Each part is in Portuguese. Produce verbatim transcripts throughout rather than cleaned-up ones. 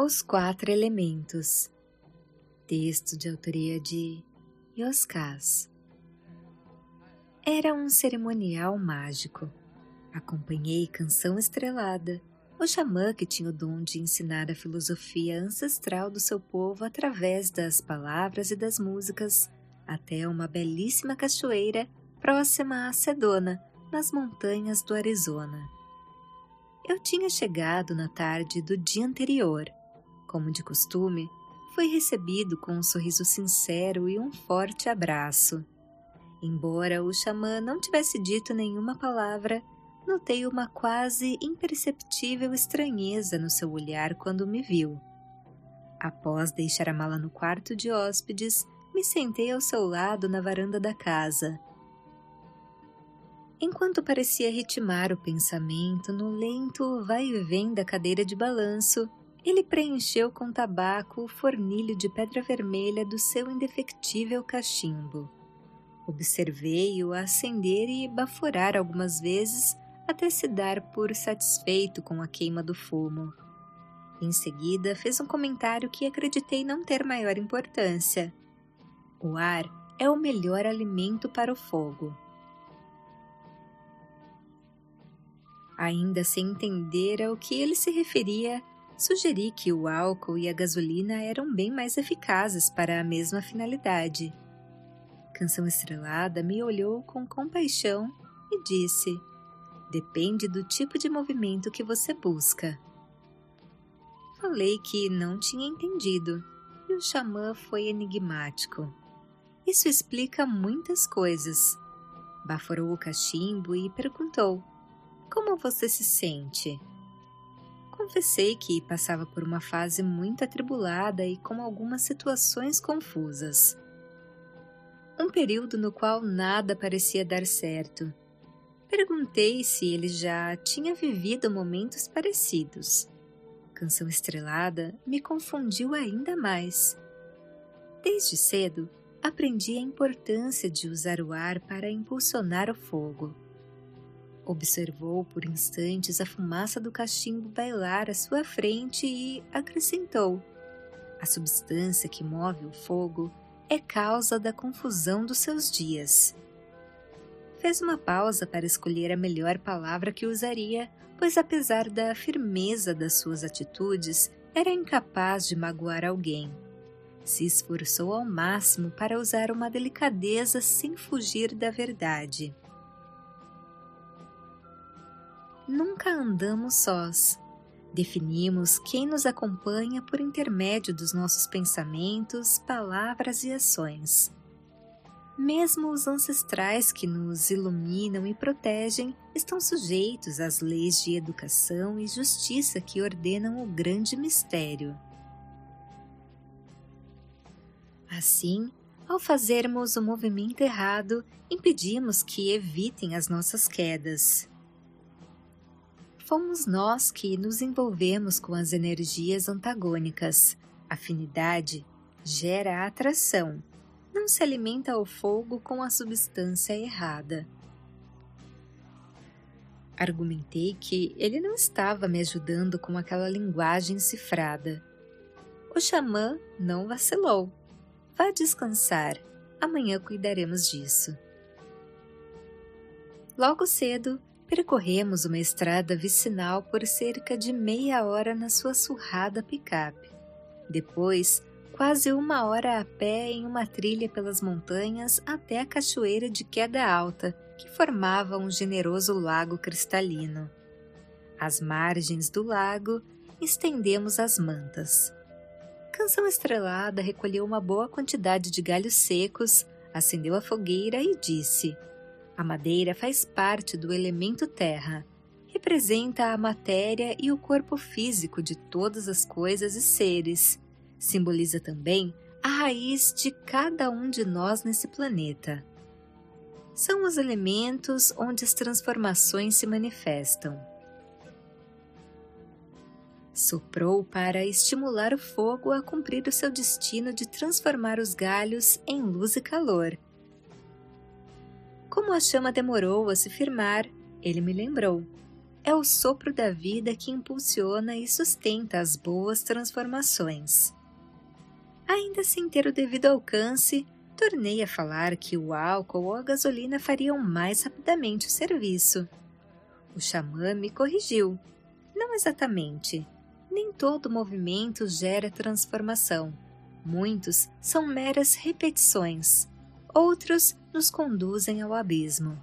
Os Quatro Elementos. Texto de autoria de Yoskaz. Era um cerimonial mágico. Acompanhei Canção Estrelada, o xamã que tinha o dom de ensinar a filosofia ancestral do seu povo através das palavras e das músicas, até uma belíssima cachoeira próxima a Sedona, nas montanhas do Arizona. Eu tinha chegado na tarde do dia anterior. Como de costume, fui recebido com um sorriso sincero e um forte abraço. Embora o xamã não tivesse dito nenhuma palavra, notei uma quase imperceptível estranheza no seu olhar quando me viu. Após deixar a mala no quarto de hóspedes, me sentei ao seu lado na varanda da casa. Enquanto parecia ritmar o pensamento no lento vai e vem da cadeira de balanço, ele preencheu com tabaco o fornilho de pedra vermelha do seu indefectível cachimbo. Observei-o acender e baforar algumas vezes até se dar por satisfeito com a queima do fumo. Em seguida, fez um comentário que acreditei não ter maior importância. O ar é o melhor alimento para o fogo. Ainda sem entender ao que ele se referia, sugeri que o álcool e a gasolina eram bem mais eficazes para a mesma finalidade. Canção Estrelada me olhou com compaixão e disse: "Depende do tipo de movimento que você busca." Falei que não tinha entendido, e o xamã foi enigmático. "Isso explica muitas coisas." Baforou o cachimbo e perguntou: "Como você se sente?" Confessei que passava por uma fase muito atribulada e com algumas situações confusas. Um período no qual nada parecia dar certo. Perguntei se ele já tinha vivido momentos parecidos. Canção Estrelada me confundiu ainda mais. Desde cedo, aprendi a importância de usar o ar para impulsionar o fogo. Observou por instantes a fumaça do cachimbo bailar à sua frente e acrescentou: "A substância que move o fogo é causa da confusão dos seus dias." Fez uma pausa para escolher a melhor palavra que usaria, pois apesar da firmeza das suas atitudes, era incapaz de magoar alguém. Se esforçou ao máximo para usar uma delicadeza sem fugir da verdade. Nunca andamos sós. Definimos quem nos acompanha por intermédio dos nossos pensamentos, palavras e ações. Mesmo os ancestrais que nos iluminam e protegem estão sujeitos às leis de educação e justiça que ordenam o grande mistério. Assim, ao fazermos o movimento errado, impedimos que evitem as nossas quedas. Fomos nós que nos envolvemos com as energias antagônicas. Afinidade gera atração. Não se alimenta o fogo com a substância errada. Argumentei que ele não estava me ajudando com aquela linguagem cifrada. O xamã não vacilou. "Vá descansar. Amanhã cuidaremos disso." Logo cedo, percorremos uma estrada vicinal por cerca de meia hora na sua surrada picape. Depois, quase uma hora a pé em uma trilha pelas montanhas até a cachoeira de queda alta, que formava um generoso lago cristalino. Às margens do lago, estendemos as mantas. Canção Estrelada recolheu uma boa quantidade de galhos secos, acendeu a fogueira e disse: "A madeira faz parte do elemento terra. Representa a matéria e o corpo físico de todas as coisas e seres. Simboliza também a raiz de cada um de nós nesse planeta. São os elementos onde as transformações se manifestam." Soprou para estimular o fogo a cumprir o seu destino de transformar os galhos em luz e calor. Como a chama demorou a se firmar, ele me lembrou: é o sopro da vida que impulsiona e sustenta as boas transformações. Ainda sem ter o devido alcance, tornei a falar que o álcool ou a gasolina fariam mais rapidamente o serviço. O xamã me corrigiu. Não exatamente. Nem todo movimento gera transformação. Muitos são meras repetições. Outros nos conduzem ao abismo.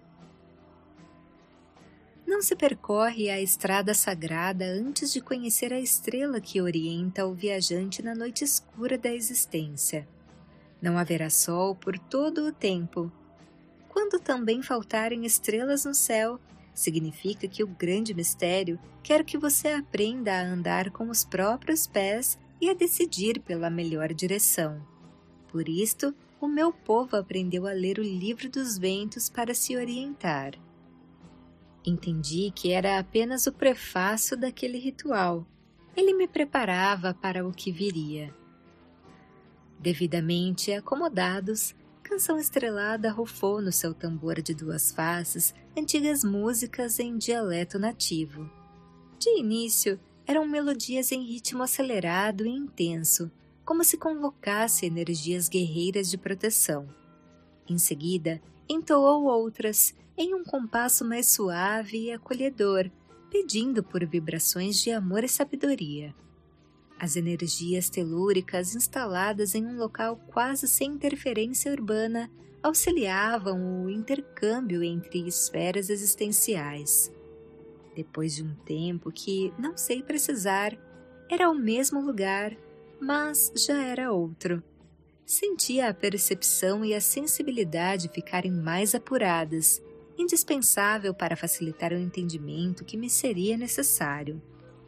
Não se percorre a estrada sagrada antes de conhecer a estrela que orienta o viajante na noite escura da existência. Não haverá sol por todo o tempo. Quando também faltarem estrelas no céu, significa que o grande mistério quer que você aprenda a andar com os próprios pés e a decidir pela melhor direção. Por isto, o meu povo aprendeu a ler o livro dos ventos para se orientar. Entendi que era apenas o prefácio daquele ritual. Ele me preparava para o que viria. Devidamente acomodados, Canção Estrelada rufou no seu tambor de duas faces antigas músicas em dialeto nativo. De início, eram melodias em ritmo acelerado e intenso, como se convocasse energias guerreiras de proteção. Em seguida, entoou outras, em um compasso mais suave e acolhedor, pedindo por vibrações de amor e sabedoria. As energias telúricas instaladas em um local quase sem interferência urbana auxiliavam o intercâmbio entre esferas existenciais. Depois de um tempo que, não sei precisar, era o mesmo lugar, mas já era outro. Sentia a percepção e a sensibilidade ficarem mais apuradas, indispensável para facilitar o entendimento que me seria necessário.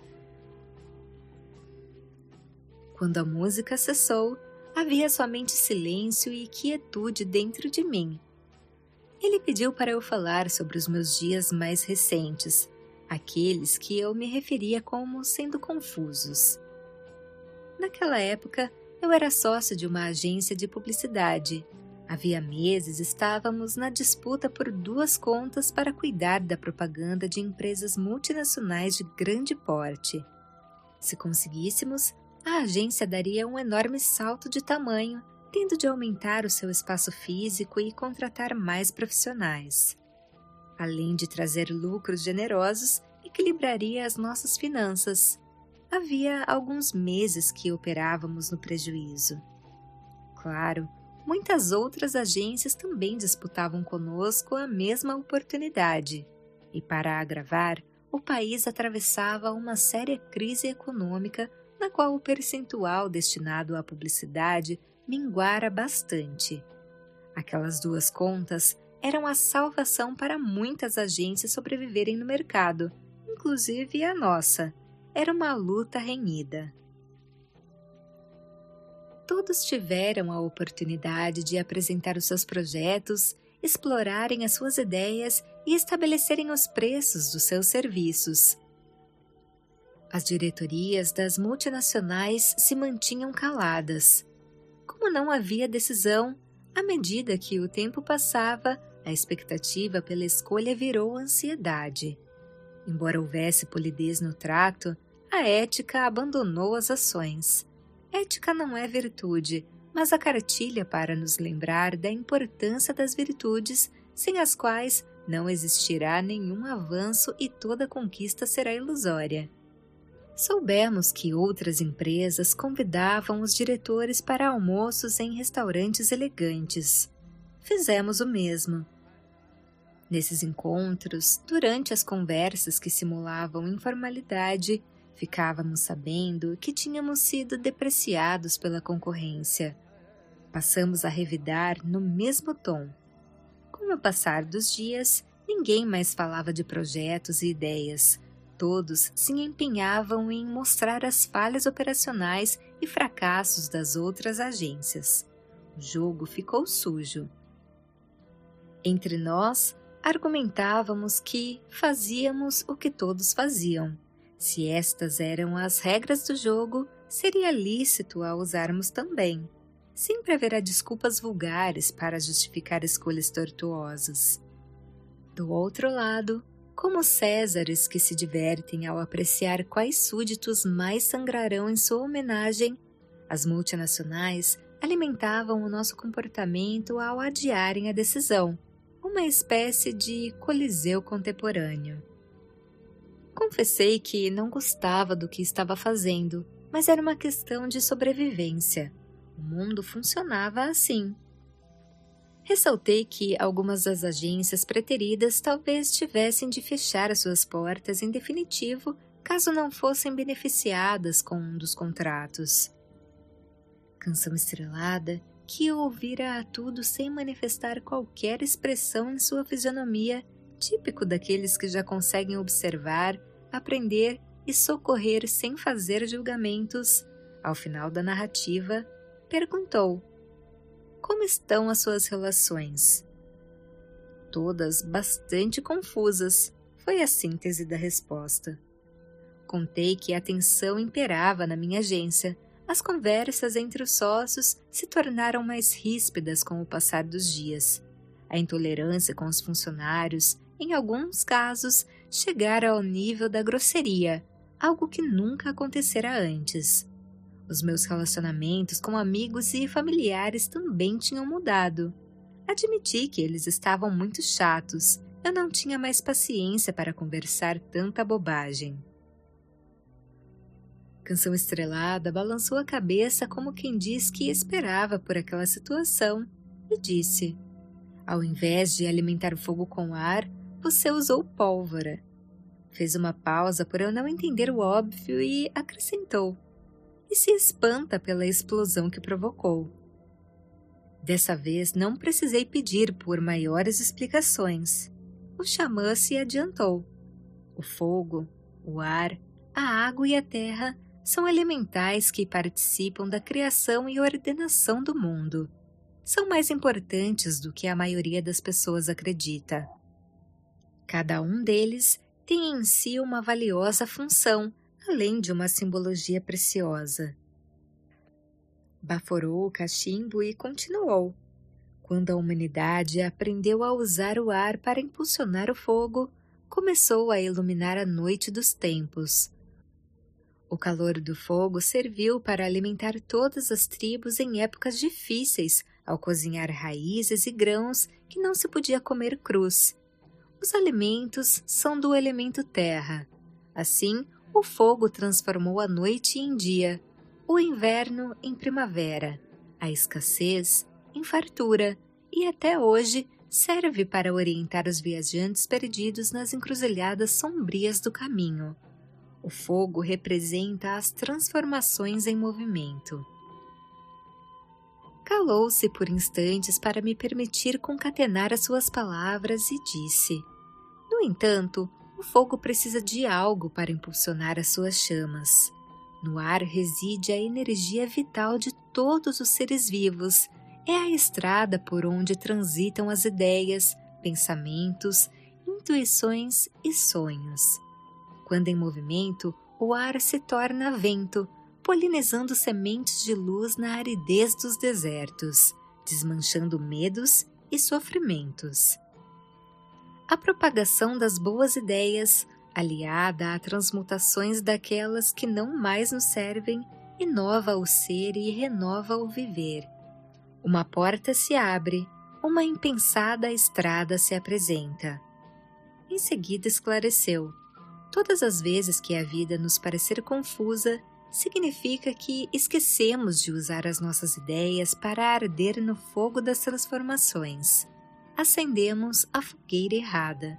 Quando a música cessou, havia somente silêncio e quietude dentro de mim. Ele pediu para eu falar sobre os meus dias mais recentes, aqueles que eu me referia como sendo confusos. Naquela época, eu era sócio de uma agência de publicidade. Havia meses estávamos na disputa por duas contas para cuidar da propaganda de empresas multinacionais de grande porte. Se conseguíssemos, a agência daria um enorme salto de tamanho, tendo de aumentar o seu espaço físico e contratar mais profissionais. Além de trazer lucros generosos, equilibraria as nossas finanças. Havia alguns meses que operávamos no prejuízo. Claro, muitas outras agências também disputavam conosco a mesma oportunidade. E para agravar, o país atravessava uma séria crise econômica na qual o percentual destinado à publicidade minguara bastante. Aquelas duas contas eram a salvação para muitas agências sobreviverem no mercado, inclusive a nossa. Era uma luta renhida. Todos tiveram a oportunidade de apresentar os seus projetos, explorarem as suas ideias e estabelecerem os preços dos seus serviços. As diretorias das multinacionais se mantinham caladas. Como não havia decisão, à medida que o tempo passava, a expectativa pela escolha virou ansiedade. Embora houvesse polidez no trato, a ética abandonou as ações. Ética não é virtude, mas a cartilha para nos lembrar da importância das virtudes, sem as quais não existirá nenhum avanço e toda conquista será ilusória. Soubemos que outras empresas convidavam os diretores para almoços em restaurantes elegantes. Fizemos o mesmo. Nesses encontros, durante as conversas que simulavam informalidade, ficávamos sabendo que tínhamos sido depreciados pela concorrência. Passamos a revidar no mesmo tom. Com o passar dos dias, ninguém mais falava de projetos e ideias. Todos se empenhavam em mostrar as falhas operacionais e fracassos das outras agências. O jogo ficou sujo. Entre nós, argumentávamos que fazíamos o que todos faziam. Se estas eram as regras do jogo, seria lícito a usarmos também. Sempre haverá desculpas vulgares para justificar escolhas tortuosas. Do outro lado, Como Césares que se divertem ao apreciar quais súditos mais sangrarão em sua homenagem, as multinacionais alimentavam o nosso comportamento ao adiarem a decisão, uma espécie de coliseu contemporâneo. Confessei que não gostava do que estava fazendo, mas era uma questão de sobrevivência. O mundo funcionava assim. Ressaltei que algumas das agências preteridas talvez tivessem de fechar as suas portas em definitivo caso não fossem beneficiadas com um dos contratos. Canção Estrelada, que ouvira a tudo sem manifestar qualquer expressão em sua fisionomia, típico daqueles que já conseguem observar, aprender e socorrer sem fazer julgamentos, ao final da narrativa, perguntou: como estão as suas relações? Todas bastante confusas, foi a síntese da resposta. Contei que a tensão imperava na minha agência. As conversas entre os sócios se tornaram mais ríspidas com o passar dos dias. A intolerância com os funcionários, em alguns casos, chegara ao nível da grosseria, algo que nunca acontecera antes. Os meus relacionamentos com amigos e familiares também tinham mudado. Admiti que eles estavam muito chatos. Eu não tinha mais paciência para conversar tanta bobagem. Canção Estrelada balançou a cabeça como quem diz que esperava por aquela situação e disse: ao invés de alimentar o fogo com ar, você usou pólvora. Fez uma pausa por eu não entender o óbvio e acrescentou: e se espanta pela explosão que provocou. Dessa vez não precisei pedir por maiores explicações. O xamã se adiantou. O fogo, o ar, a água e a terra são elementais que participam da criação e ordenação do mundo. São mais importantes do que a maioria das pessoas acredita. Cada um deles tem em si uma valiosa função, além de uma simbologia preciosa. Baforou o cachimbo e continuou. Quando a humanidade aprendeu a usar o ar para impulsionar o fogo, começou a iluminar a noite dos tempos. O calor do fogo serviu para alimentar todas as tribos em épocas difíceis, ao cozinhar raízes e grãos que não se podia comer crus. Os alimentos são do elemento terra. Assim, o fogo transformou a noite em dia, o inverno em primavera, a escassez em fartura e até hoje serve para orientar os viajantes perdidos nas encruzilhadas sombrias do caminho. O fogo representa as transformações em movimento. Calou-se por instantes para me permitir concatenar as suas palavras e disse: no entanto, o fogo precisa de algo para impulsionar as suas chamas. No ar reside a energia vital de todos os seres vivos. É a estrada por onde transitam as ideias, pensamentos, intuições e sonhos. Quando em movimento, o ar se torna vento, polinizando sementes de luz na aridez dos desertos, desmanchando medos e sofrimentos. A propagação das boas ideias, aliada a transmutações daquelas que não mais nos servem, inova o ser e renova o viver. Uma porta se abre, uma impensada estrada se apresenta. Em seguida esclareceu: todas as vezes que a vida nos parecer confusa, significa que esquecemos de usar as nossas ideias para arder no fogo das transformações. Acendemos a fogueira errada.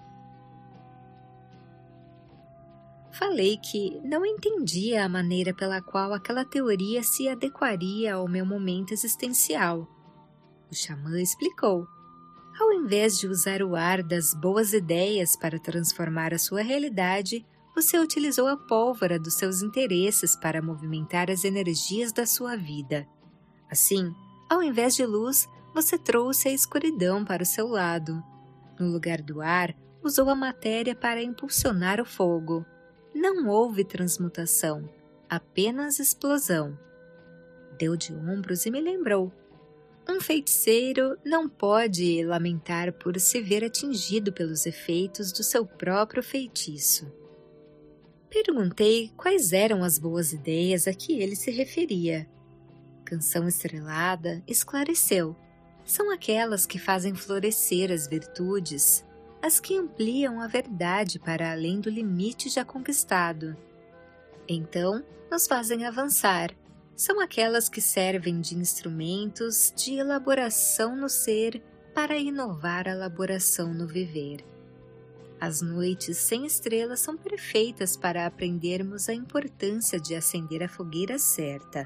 Falei que não entendia a maneira pela qual aquela teoria se adequaria ao meu momento existencial. O xamã explicou: ao invés de usar o ar das boas ideias para transformar a sua realidade, você utilizou a pólvora dos seus interesses para movimentar as energias da sua vida. Assim, ao invés de luz, você trouxe a escuridão para o seu lado. No lugar do ar, usou a matéria para impulsionar o fogo. Não houve transmutação, apenas explosão. Deu de ombros e me lembrou: Um feiticeiro não pode lamentar por se ver atingido pelos efeitos do seu próprio feitiço. Perguntei quais eram as boas ideias a que ele se referia. Canção Estrelada esclareceu. São aquelas que fazem florescer as virtudes, as que ampliam a verdade para além do limite já conquistado. Então, nos fazem avançar. São aquelas que servem de instrumentos de elaboração no ser para inovar a elaboração no viver. As noites sem estrelas são perfeitas para aprendermos a importância de acender a fogueira certa.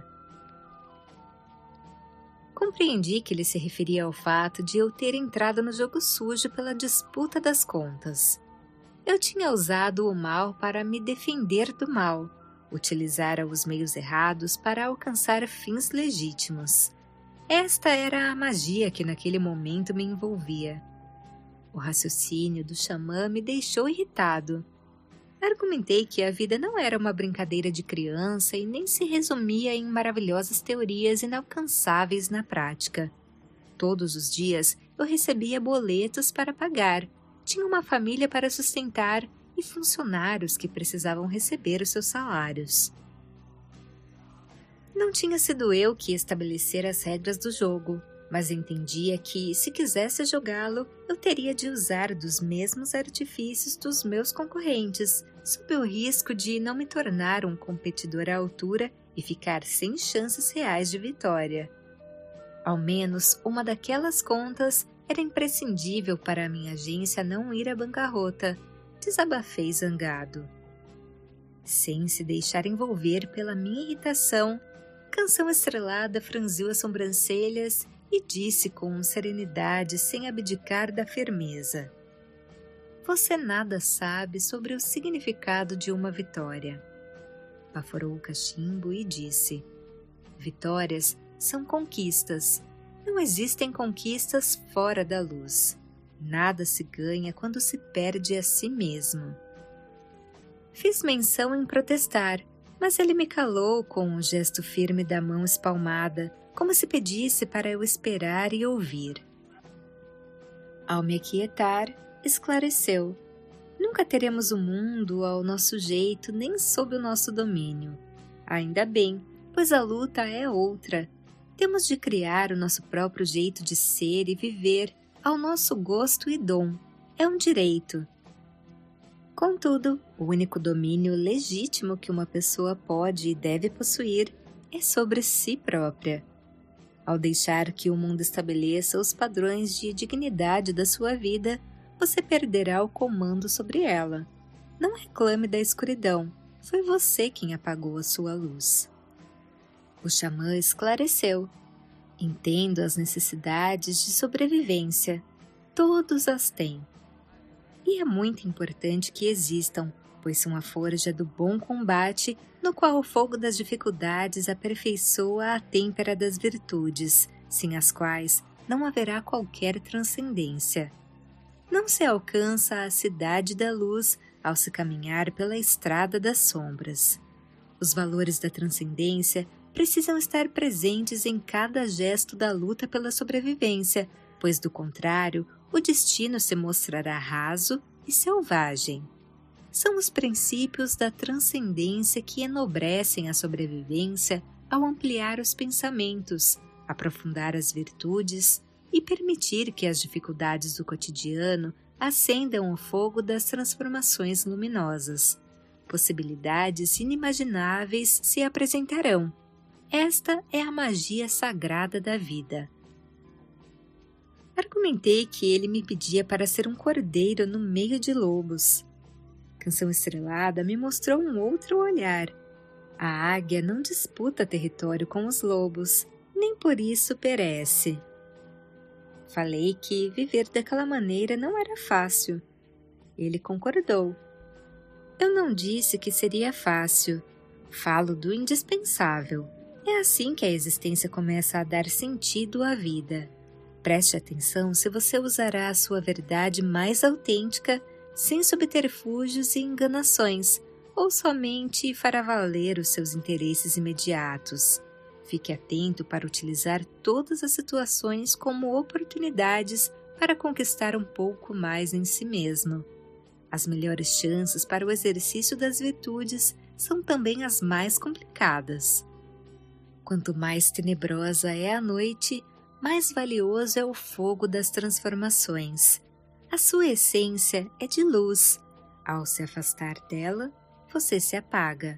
Compreendi que ele se referia ao fato de eu ter entrado no jogo sujo pela disputa das contas. Eu tinha usado o mal para me defender do mal, utilizara os meios errados para alcançar fins legítimos. Esta era a magia que naquele momento me envolvia. O raciocínio do xamã me deixou irritado. Argumentei que a vida não era uma brincadeira de criança e nem se resumia em maravilhosas teorias inalcançáveis na prática. Todos os dias eu recebia boletos para pagar, tinha uma família para sustentar e funcionários que precisavam receber os seus salários. Não tinha sido eu que estabelecera as regras do jogo, mas entendia que, se quisesse jogá-lo, eu teria de usar dos mesmos artifícios dos meus concorrentes, sob o risco de não me tornar um competidor à altura e ficar sem chances reais de vitória. Ao menos uma daquelas contas era imprescindível para a minha agência não ir à bancarrota, desabafei zangado. Sem se deixar envolver pela minha irritação, Canção Estrelada franziu as sobrancelhas e disse com serenidade sem abdicar da firmeza: Você nada sabe sobre o significado de uma vitória. Baforou o cachimbo e disse: Vitórias são conquistas. Não existem conquistas fora da luz. Nada se ganha quando se perde a si mesmo. Fiz menção em protestar, mas ele me calou com um gesto firme da mão espalmada, como se pedisse para eu esperar e ouvir. Ao me aquietar, esclareceu: Nunca teremos o mundo ao nosso jeito nem sob o nosso domínio. Ainda bem, pois a luta é outra. Temos de criar o nosso próprio jeito de ser e viver ao nosso gosto e dom. É um direito. Contudo, o único domínio legítimo que uma pessoa pode e deve possuir é sobre si própria. Ao deixar que o mundo estabeleça os padrões de dignidade da sua vida, você perderá o comando sobre ela. Não reclame da escuridão, foi você quem apagou a sua luz. O xamã esclareceu: Entendo as necessidades de sobrevivência. Todos as têm. E é muito importante que existam, pois são a forja do bom combate, no qual o fogo das dificuldades aperfeiçoa a têmpera das virtudes, sem as quais não haverá qualquer transcendência. Não se alcança a cidade da luz ao se caminhar pela estrada das sombras. Os valores da transcendência precisam estar presentes em cada gesto da luta pela sobrevivência, pois do contrário, o destino se mostrará raso e selvagem. São os princípios da transcendência que enobrecem a sobrevivência ao ampliar os pensamentos, aprofundar as virtudes e permitir que as dificuldades do cotidiano acendam o fogo das transformações luminosas. Possibilidades inimagináveis se apresentarão. Esta é a magia sagrada da vida. Argumentei que ele me pedia para ser um cordeiro no meio de lobos. Canção Estrelada me mostrou um outro olhar. A águia não disputa território com os lobos, nem por isso perece. Falei que viver daquela maneira não era fácil. Ele concordou. Eu não disse que seria fácil. Falo do indispensável. É assim que a existência começa a dar sentido à vida. Preste atenção se você usará a sua verdade mais autêntica, sem subterfúgios e enganações, ou somente fará valer os seus interesses imediatos. Fique atento para utilizar todas as situações como oportunidades para conquistar um pouco mais em si mesmo. As melhores chances para o exercício das virtudes são também as mais complicadas. Quanto mais tenebrosa é a noite, mais valioso é o fogo das transformações. A sua essência é de luz. Ao se afastar dela, você se apaga.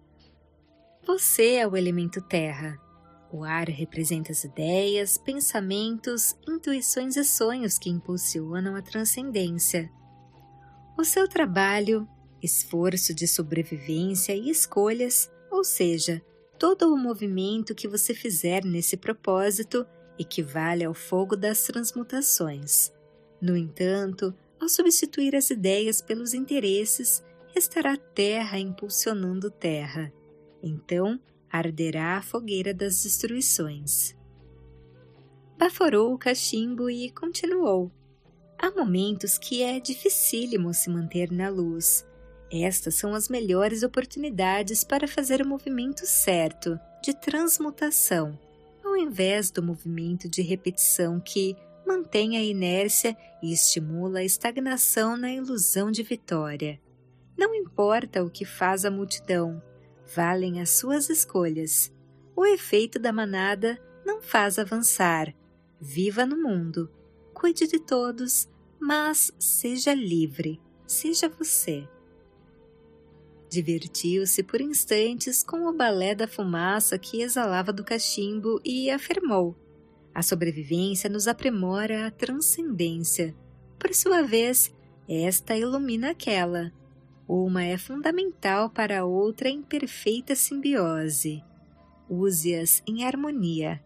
Você é o elemento terra. O ar representa as ideias, pensamentos, intuições e sonhos que impulsionam a transcendência. O seu trabalho, esforço de sobrevivência e escolhas, ou seja, todo o movimento que você fizer nesse propósito, equivale ao fogo das transmutações. No entanto, ao substituir as ideias pelos interesses, restará terra impulsionando terra. Então, arderá a fogueira das destruições. Baforou o cachimbo e continuou. Há momentos que é dificílimo se manter na luz. Estas são as melhores oportunidades para fazer o movimento certo, de transmutação, ao invés do movimento de repetição que mantém a inércia e estimula a estagnação na ilusão de vitória. Não importa o que faz a multidão, valem as suas escolhas. O efeito da manada não faz avançar. Viva no mundo, cuide de todos, mas seja livre, seja você. Divertiu-se por instantes com o balé da fumaça que exalava do cachimbo e afirmou: a sobrevivência nos aprimora a transcendência. Por sua vez, esta ilumina aquela. Uma é fundamental para a outra em perfeita simbiose. Use-as em harmonia.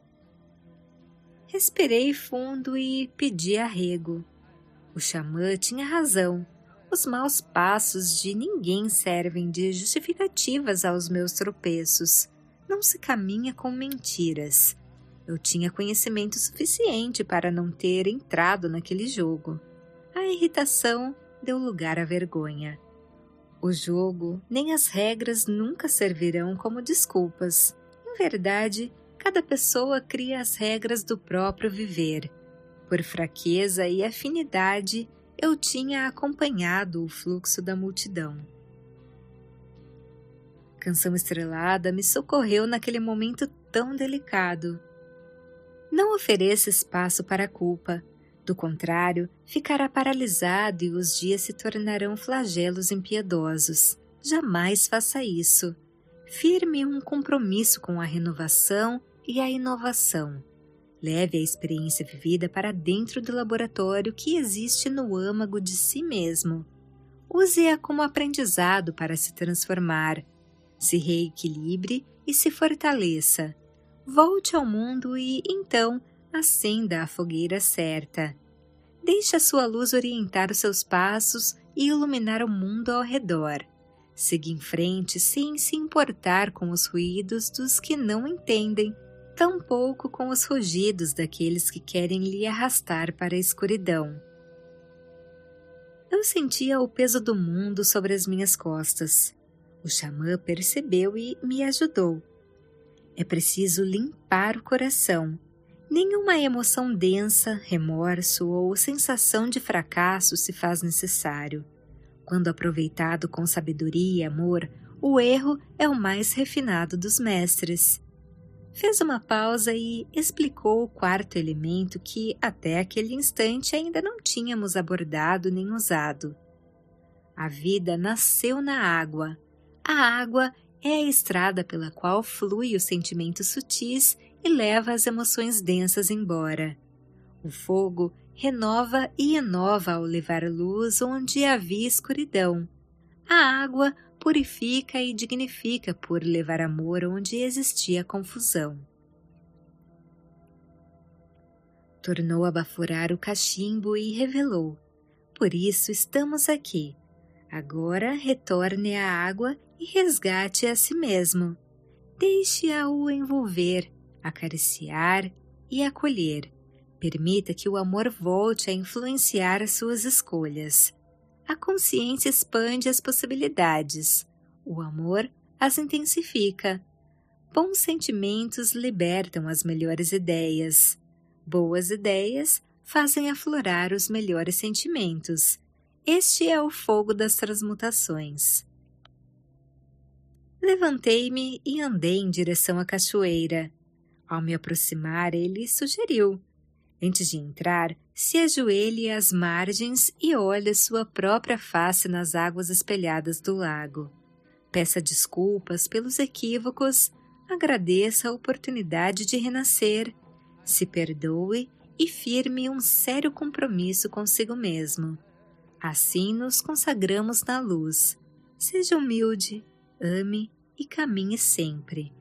Respirei fundo e pedi arrego. O xamã tinha razão. Os maus passos de ninguém servem de justificativas aos meus tropeços. Não se caminha com mentiras. Eu tinha conhecimento suficiente para não ter entrado naquele jogo. A irritação deu lugar à vergonha. O jogo nem as regras nunca servirão como desculpas. Em verdade, cada pessoa cria as regras do próprio viver. Por fraqueza e afinidade, eu tinha acompanhado o fluxo da multidão. Canção Estrelada me socorreu naquele momento tão delicado. Não ofereça espaço para a culpa. Do contrário, ficará paralisado e os dias se tornarão flagelos impiedosos. Jamais faça isso. Firme um compromisso com a renovação e a inovação. Leve a experiência vivida para dentro do laboratório que existe no âmago de si mesmo. Use-a como aprendizado para se transformar. Se reequilibre e se fortaleça. Volte ao mundo e, então, acenda a fogueira certa. Deixe a sua luz orientar os seus passos e iluminar o mundo ao redor. Siga em frente sem se importar com os ruídos dos que não entendem, tampouco com os rugidos daqueles que querem lhe arrastar para a escuridão. Eu sentia o peso do mundo sobre as minhas costas. O xamã percebeu e me ajudou. É preciso limpar o coração. Nenhuma emoção densa, remorso ou sensação de fracasso se faz necessário. Quando aproveitado com sabedoria e amor, o erro é o mais refinado dos mestres. Fez uma pausa e explicou o quarto elemento que, até aquele instante, ainda não tínhamos abordado nem usado. A vida nasceu na água. A água é a estrada pela qual flui os sentimentos sutis e leva as emoções densas embora. O fogo renova e inova ao levar luz onde havia escuridão. A água purifica e dignifica por levar amor onde existia confusão. Tornou a baforar o cachimbo e revelou: por isso estamos aqui. Agora retorne à água e resgate a si mesmo. Deixe-a o envolver, acariciar e acolher. Permita que o amor volte a influenciar as suas escolhas. A consciência expande as possibilidades. O amor as intensifica. Bons sentimentos libertam as melhores ideias. Boas ideias fazem aflorar os melhores sentimentos. Este é o fogo das transmutações. Levantei-me e andei em direção à cachoeira. Ao me aproximar, ele sugeriu: antes de entrar, se ajoelhe às margens e olhe sua própria face nas águas espelhadas do lago. Peça desculpas pelos equívocos, agradeça a oportunidade de renascer, se perdoe e firme um sério compromisso consigo mesmo. Assim nos consagramos na luz. Seja humilde, ame e caminhe sempre.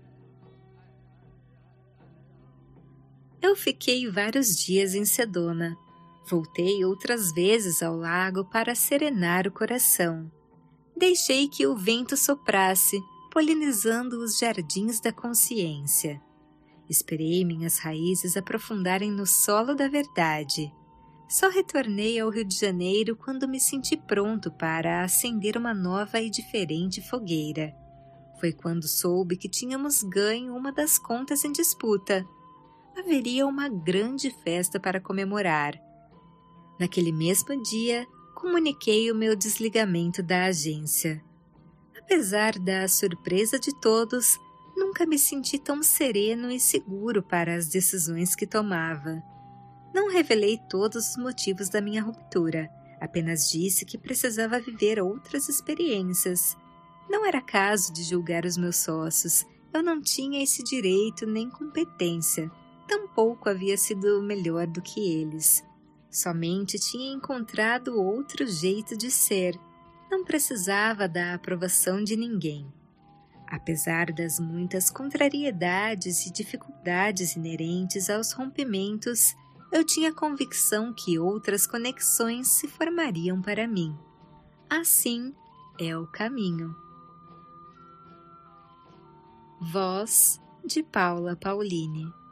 Eu fiquei vários dias em Sedona. Voltei outras vezes ao lago para serenar o coração. Deixei que o vento soprasse, polinizando os jardins da consciência. Esperei minhas raízes aprofundarem no solo da verdade. Só retornei ao Rio de Janeiro quando me senti pronto para acender uma nova e diferente fogueira. Foi quando soube que tínhamos ganho uma das contas em disputa. Haveria uma grande festa para comemorar. Naquele mesmo dia, comuniquei o meu desligamento da agência. Apesar da surpresa de todos, nunca me senti tão sereno e seguro para as decisões que tomava. Não revelei todos os motivos da minha ruptura, apenas disse que precisava viver outras experiências. Não era caso de julgar os meus sócios, eu não tinha esse direito nem competência, tampouco havia sido melhor do que eles. Somente tinha encontrado outro jeito de ser, não precisava da aprovação de ninguém. Apesar das muitas contrariedades e dificuldades inerentes aos rompimentos, eu tinha convicção que outras conexões se formariam para mim. Assim é o caminho. Voz de Paula Pauline.